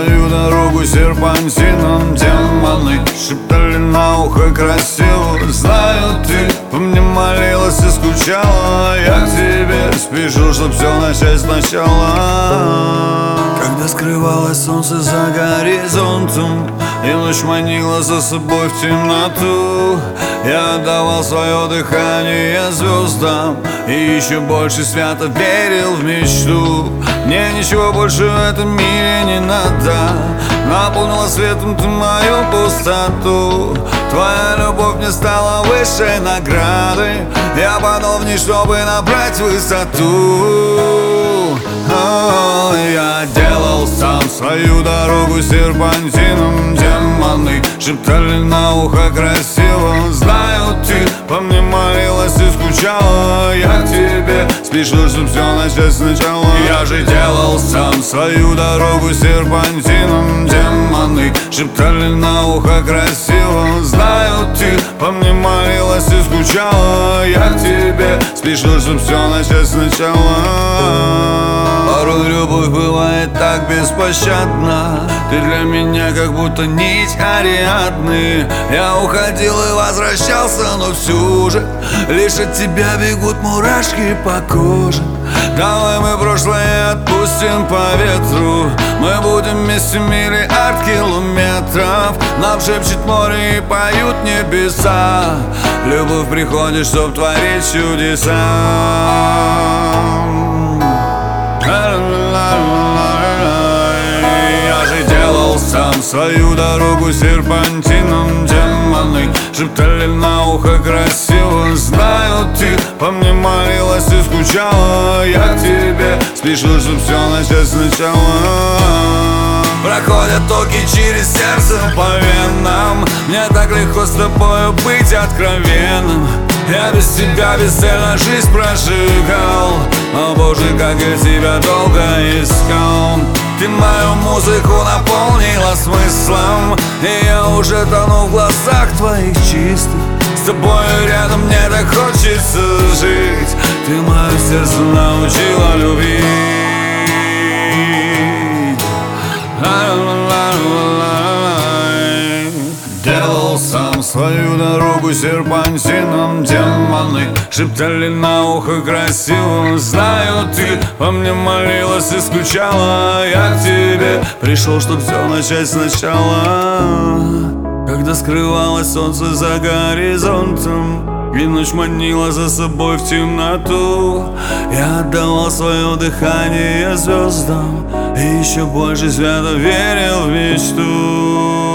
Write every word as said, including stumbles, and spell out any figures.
свою дорогу серпантином. Демоны шептали на ухо красиво. Знаю, ты по мне молилась и скучала. Я к тебе спешу, чтоб все начать сначала. Когда скрывалось солнце за горизонтом и ночь манила за собой в темноту, я отдавал свое дыхание звездам и еще больше свято верил в мечту. Мне ничего больше в этом мире не надо. Наполнила светом ты мою пустоту. Твоя любовь мне стала высшей наградой. Я падал вниз, чтобы набрать высоту. О, я делал сам свою дорогу серпантином. Демоны шептали на ухо красиво. Знаю, ты по мне молилась и скучала. Я к тебе спешу, чтоб все начать сначала. Я же делал сам свою дорогу серпантином. Демоны шептали на ухо красиво. Знаю, ты по мне молилась и скучала. Я к тебе спешу, чтоб все начать сначала. Порой любовь бывает так беспощадна. Ты для меня как будто нить Ариадны. Я уходил и возвращался, но все же лишь от тебя бегут мурашки по коже. Давай мы прошлое отпустим по ветру. Мы будем вместе миллиард километров. Нам шепчет море и поют небеса. Любовь приходит, чтоб творить чудеса. Я же делал сам свою дорогу серпантином. Демоны шептали на ухо красиво. Знаю, ты по мне молилась и скучала. Я к тебе спешу, чтоб все начать сначала. Проходят токи через сердце по венам. Мне так легко с тобою быть откровенным. Я без тебя бесцельно жизнь прожигал. О боже, как я тебя долго искал. Ты мою музыку наполнила смыслом, и я уже тону в глазах твоих чистых. С тобой рядом мне так хочется жить. Ты мое сердце научила любить. Делал сам свою дорогу серпантином. Демоны шептали на ухо красиво. Знаю, ты по мне молилась и скучала. Я к тебе пришел, чтоб все начать сначала. Когда скрывалось солнце за горизонтом и ночь манила за собой в темноту, я отдавал свое дыхание звездам и еще больше свято верил в мечту.